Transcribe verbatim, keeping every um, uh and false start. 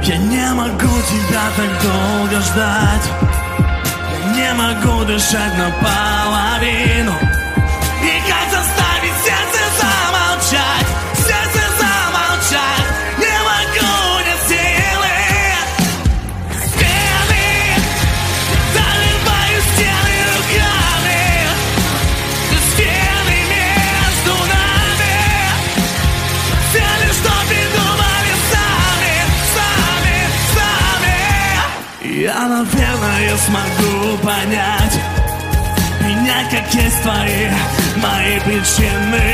Я не могу тебя так долго ждать. Я не могу дышать наполовину. И как заставить сердце замолчать, сердце замолчать. Не могу, нет силы. Стены, заливаю стены руками. Стены между нами. Цели, что придумали сами, сами, сами. Я, наверное, смогу понять, принять как есть твои, мои причины.